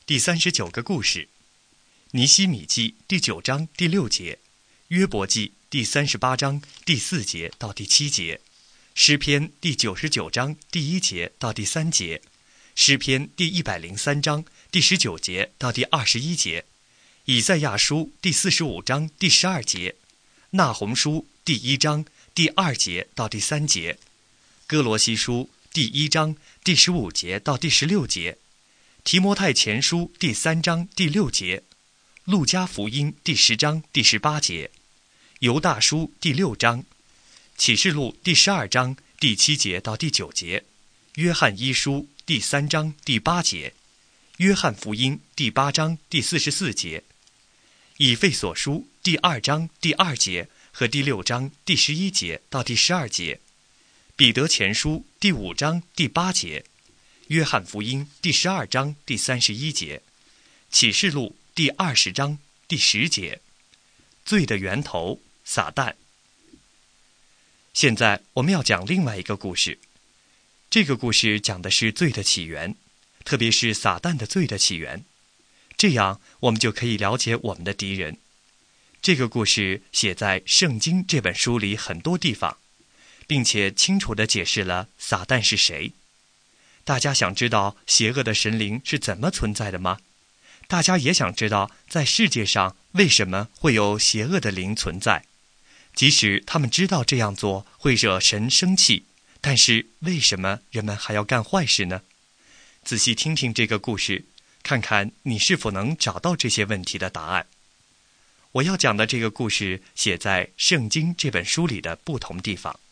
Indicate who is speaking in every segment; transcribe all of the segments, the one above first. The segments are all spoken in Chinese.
Speaker 1: 第39个故事，尼希米记第9章第6节，约伯记第38章第4节到第7节，诗篇第99章第1节到第3节，诗篇第103章第19节到第21节，以赛亚书第45章第12节，那鸿书第1章第2节到第3节，哥罗西书第1章第15节到第16节，提摩太前书第3章第6节，路加福音第10章第18节，犹大书第6章，启示录第12章第7节到第9节，约翰一书第3章第8节，约翰福音第8章第44节，以弗所书第2章第2节和第6章第11节到第12节，彼得前书第5章第8节，约翰福音第12章第31节，启示录第20章第10节。罪的源头撒旦。现在我们要讲另外一个故事，这个故事讲的是罪的起源，特别是撒旦的罪的起源，这样我们就可以了解我们的敌人。这个故事写在《圣经》这本书里很多地方，并且清楚地解释了撒旦是谁。大家想知道邪恶的神灵是怎么存在的吗？大家也想知道在世界上为什么会有邪恶的灵存在？即使他们知道这样做会惹神生气，但是为什么人们还要干坏事呢？仔细听听这个故事，看看你是否能找到这些问题的答案。我要讲的这个故事写在《圣经》这本书里的不同地方。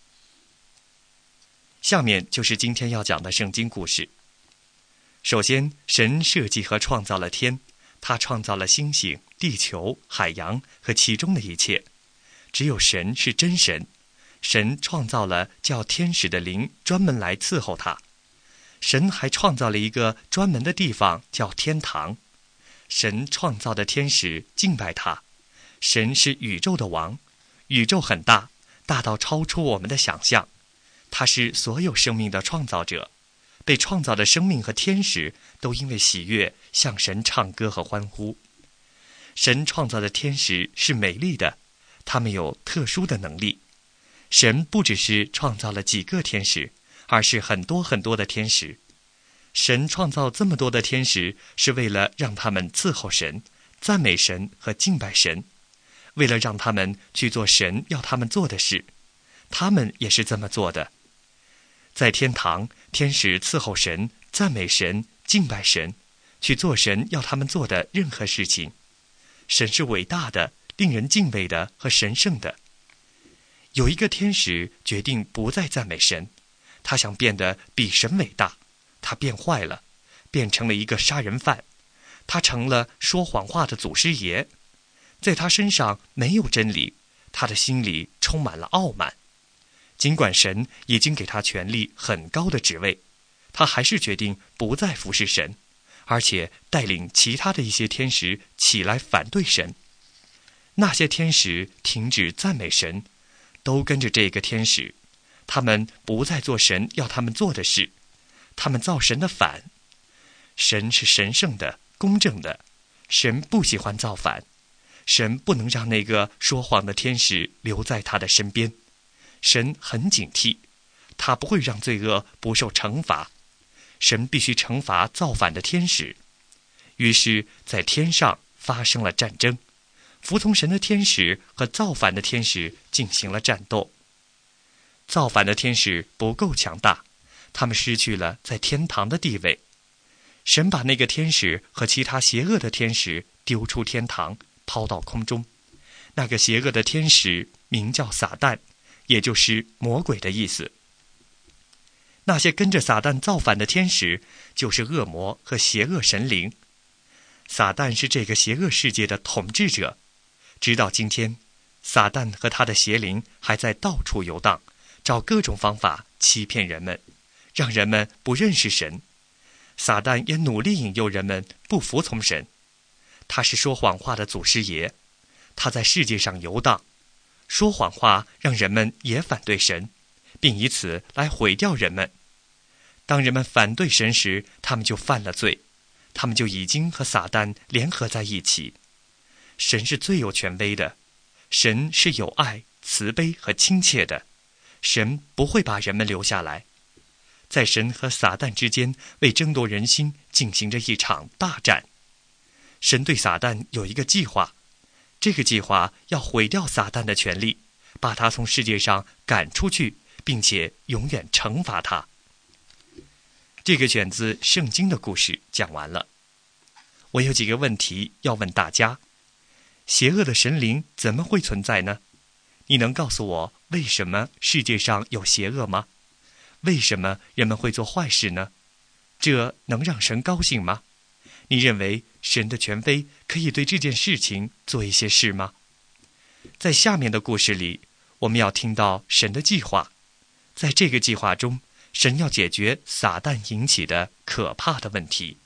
Speaker 1: 下面就是今天要讲的圣经故事。首先，神设计和创造了天，他创造了星星、地球、海洋和其中的一切。只有神是真神，神创造了叫天使的灵专门来伺候他。神还创造了一个专门的地方叫天堂。神创造的天使敬拜他。神是宇宙的王，宇宙很大，大到超出我们的想象。他是所有生命的创造者，被创造的生命和天使都因为喜悦向神唱歌和欢呼。神创造的天使是美丽的，他们有特殊的能力。神不只是创造了几个天使，而是很多很多的天使。神创造这么多的天使，是为了让他们伺候神、赞美神和敬拜神，为了让他们去做神要他们做的事。他们也是这么做的。在天堂，天使伺候神、赞美神、敬拜神，去做神要他们做的任何事情。神是伟大的、令人敬畏的和神圣的。有一个天使决定不再赞美神，他想变得比神伟大，他变坏了，变成了一个杀人犯，他成了说谎话的祖师爷。在他身上没有真理，他的心里充满了傲慢。尽管神已经给他权力很高的职位，他还是决定不再服侍神，而且带领其他的一些天使起来反对神。那些天使停止赞美神，都跟着这个天使，他们不再做神要他们做的事，他们造神的反。神是神圣的、公正的，神不喜欢造反。神不能让那个说谎的天使留在他的身边。神很警惕，他不会让罪恶不受惩罚。神必须惩罚造反的天使。于是在天上发生了战争，服从神的天使和造反的天使进行了战斗。造反的天使不够强大，他们失去了在天堂的地位。神把那个天使和其他邪恶的天使丢出天堂，抛到空中。那个邪恶的天使名叫撒旦，也就是魔鬼的意思。那些跟着撒旦造反的天使就是恶魔和邪恶神灵。撒旦是这个邪恶世界的统治者。直到今天，撒旦和他的邪灵还在到处游荡，找各种方法欺骗人们，让人们不认识神。撒旦也努力引诱人们不服从神。他是说谎话的祖师爷，他在世界上游荡，说谎话让人们也反对神，并以此来毁掉人们。当人们反对神时，他们就犯了罪， 他们就已经和撒旦联合在一起。神是最有权威的，神是有爱、慈悲和亲切的，神不会把人们留下来。在神和撒旦之间为争夺人心进行着一场大战。神对撒旦有一个计划，这个计划要毁掉撒旦的权利，把他从世界上赶出去，并且永远惩罚他。这个选自圣经的故事讲完了。我有几个问题要问大家：邪恶的神灵怎么会存在呢？你能告诉我为什么世界上有邪恶吗？为什么人们会做坏事呢？这能让神高兴吗？你认为神的权威可以对这件事情做一些事吗？在下面的故事里，我们要听到神的计划。在这个计划中，神要解决撒旦引起的可怕的问题。